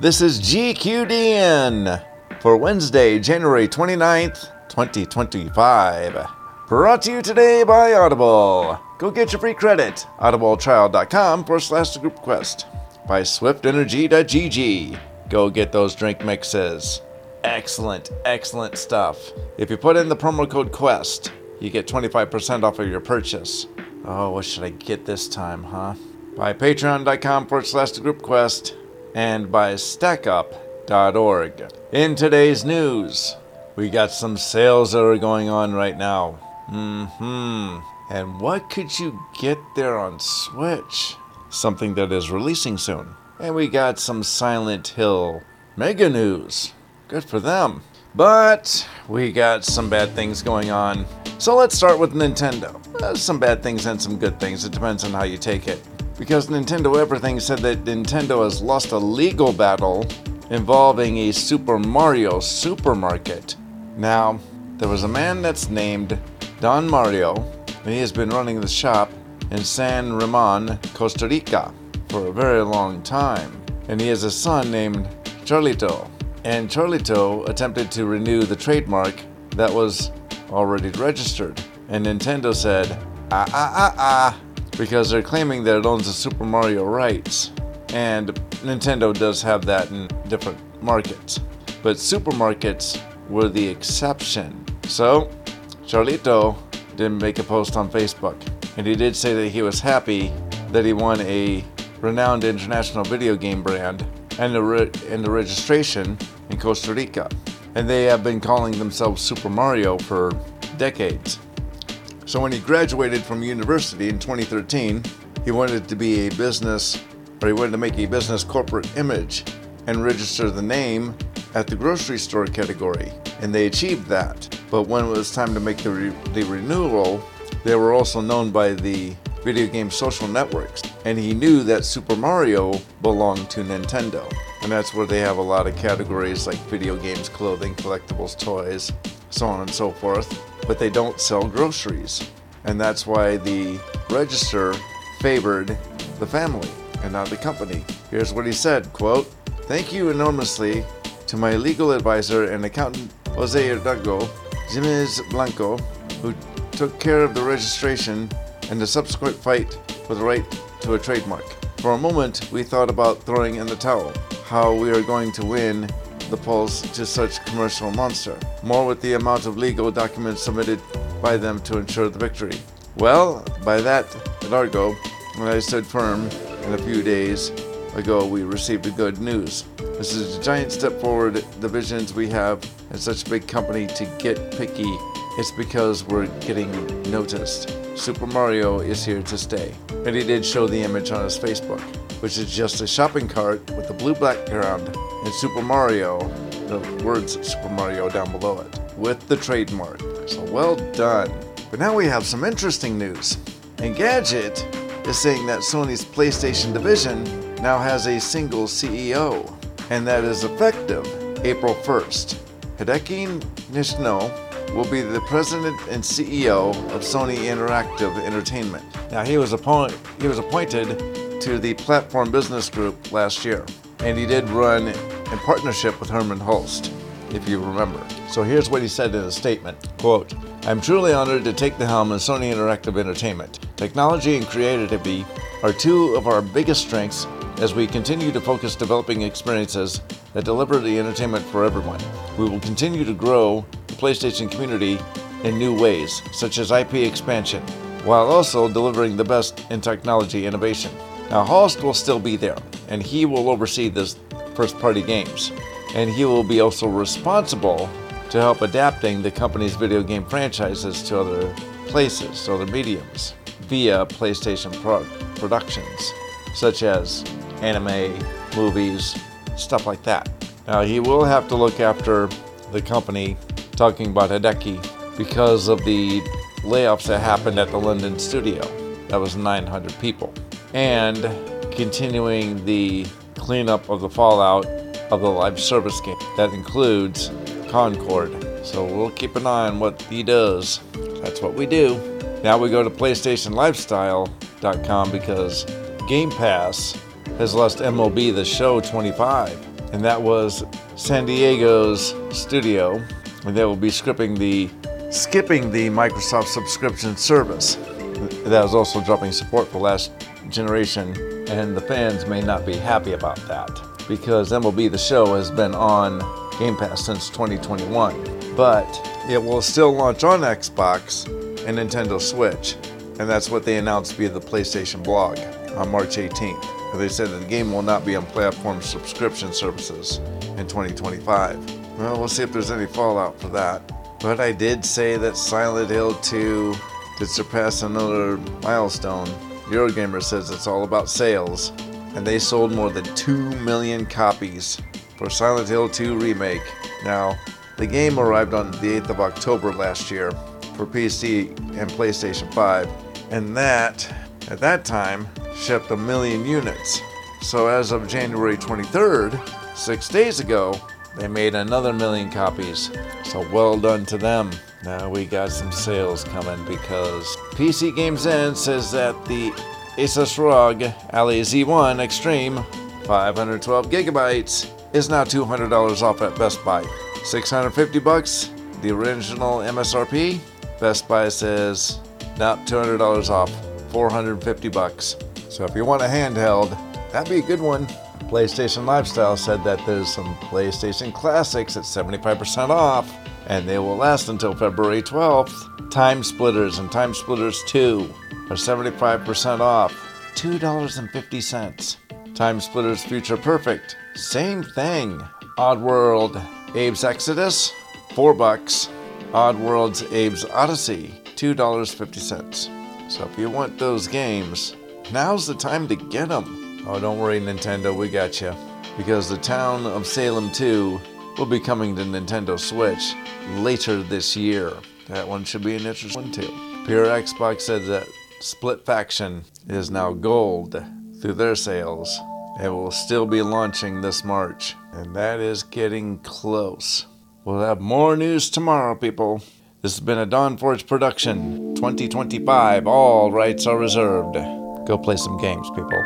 This is GQDN for Wednesday, January 29th, 2025. Brought to you today by Audible. Go get your free credit. audibletrial.com/groupquest. By swiftenergy.gg. Go get those drink mixes. Excellent stuff. If you put in the promo code QUEST, you get 25% off of your purchase. Oh, what should I get this time, huh? By patreon.com/groupquest and by stackup.org. In today's news, we got some sales that are going on right now. And what could you get there on Switch? Something that is releasing soon. And we got some Silent Hill mega news. Good for them. But we got some bad things going on. So let's start with Nintendo. Some bad things and some good things. It depends on how you take it. Because Nintendo Everything said that Nintendo has lost a legal battle involving a Super Mario supermarket. Now, there was a man that's named Don Mario, and he has been running the shop in San Ramon, Costa Rica for a very long time. And he has a son named Charlito. And Charlito attempted to renew the trademark that was already registered. And Nintendo said, because they're claiming that it owns the Super Mario rights. And Nintendo does have that in different markets. But supermarkets were the exception. So, Charlito didn't make a post on Facebook. And he did say that he was happy that he won a renowned international video game brand and the registration in Costa Rica. And they have been calling themselves Super Mario for decades. So when he graduated from university in 2013, he wanted to be he wanted to make a business corporate image and register the name at the grocery store category. And they achieved that. But when it was time to make the renewal, they were also known by the video game social networks. And he knew that Super Mario belonged to Nintendo. And that's where they have a lot of categories like video games, clothing, collectibles, toys, so on and so forth. But they don't sell groceries. And that's why the register favored the family and not the company. Here's what he said, quote, "Thank you enormously to my legal advisor and accountant Jose Hidalgo Jimenez Blanco, who took care of the registration and the subsequent fight for the right to a trademark. For a moment, we thought about throwing in the towel, how we are going to win the pulse to such commercial monster, more with the amount of legal documents submitted by them to ensure the victory. Well, by that, Hidalgo, when I stood firm, and a few days ago we received the good news. This is a giant step forward, the visions we have at such a big company to get picky. It's because we're getting noticed. Super Mario is here to stay." And he did show the image on his Facebook, which is just a shopping cart with a blue background and Super Mario, the words Super Mario down below it, with the trademark. So well done. But now we have some interesting news. Engadget is saying that Sony's PlayStation division now has a single CEO, and that is effective April 1st. Hideki Nishino will be the president and CEO of Sony Interactive Entertainment. Now he was appointed to the Platform Business Group last year, and he did run in partnership with Herman Hulst, if you remember. So here's what he said in a statement, quote, "I'm truly honored to take the helm of Sony Interactive Entertainment. Technology and creativity are two of our biggest strengths as we continue to focus developing experiences that deliver the entertainment for everyone. We will continue to grow the PlayStation community in new ways, such as IP expansion, while also delivering the best in technology innovation." Now, Hulst will still be there, and he will oversee this first-party games, and he will be also responsible to help adapting the company's video game franchises to other places, other mediums, via PlayStation productions, such as anime, movies, stuff like that. Now, he will have to look after the company, talking about Hideki, because of the layoffs that happened at the London studio. That was 900 people. And continuing the cleanup of the fallout of the live service game. That includes Concord. So we'll keep an eye on what he does. That's what we do. Now we go to PlayStationLifestyle.com because Game Pass has lost MLB The Show 25 and that was San Diego's studio, and they will be skipping the Microsoft subscription service. That was also dropping support for last generation, and the fans may not be happy about that because MLB The Show has been on Game Pass since 2021, but it will still launch on Xbox and Nintendo Switch, and that's what they announced via the PlayStation blog on March 18th. They said that the game will not be on platform subscription services in 2025. Well, we'll see if there's any fallout for that. But I did say that Silent Hill 2 did surpass another milestone. Eurogamer says it's all about sales, and they sold more than 2 million copies for Silent Hill 2 Remake. Now, the game arrived on the 8th of October last year for PC and PlayStation 5, and that, at that time, shipped 1 million units. So as of January 23rd, 6 days ago, they made another 1 million copies. So well done to them. Now we got some sales coming because PC Games End says that the Asus ROG Ally Z1 Extreme 512 gigabytes is now $200 off at Best Buy. $650, the original MSRP. Best Buy says now $200 off, $450. So if you want a handheld, that'd be a good one. PlayStation Lifestyle said that there's some PlayStation Classics at 75% off, and they will last until February 12th. Time Splitters and Time Splitters 2 are 75% off, $2.50. Time Splitters Future Perfect, same thing. Oddworld Abe's Exodus, $4. Oddworld's Abe's Odyssey, $2.50. So if you want those games, now's the time to get them. Oh, don't worry, Nintendo, we got you. Because the Town of Salem 2 will be coming to Nintendo Switch later this year. That one should be an interesting one too. Pure Xbox said that Split Faction is now gold through their sales. It will still be launching this March, and that is getting close. We'll have more news tomorrow, people. This has been a Dawn Forge production, 2025. All rights are reserved. Go play some games, people.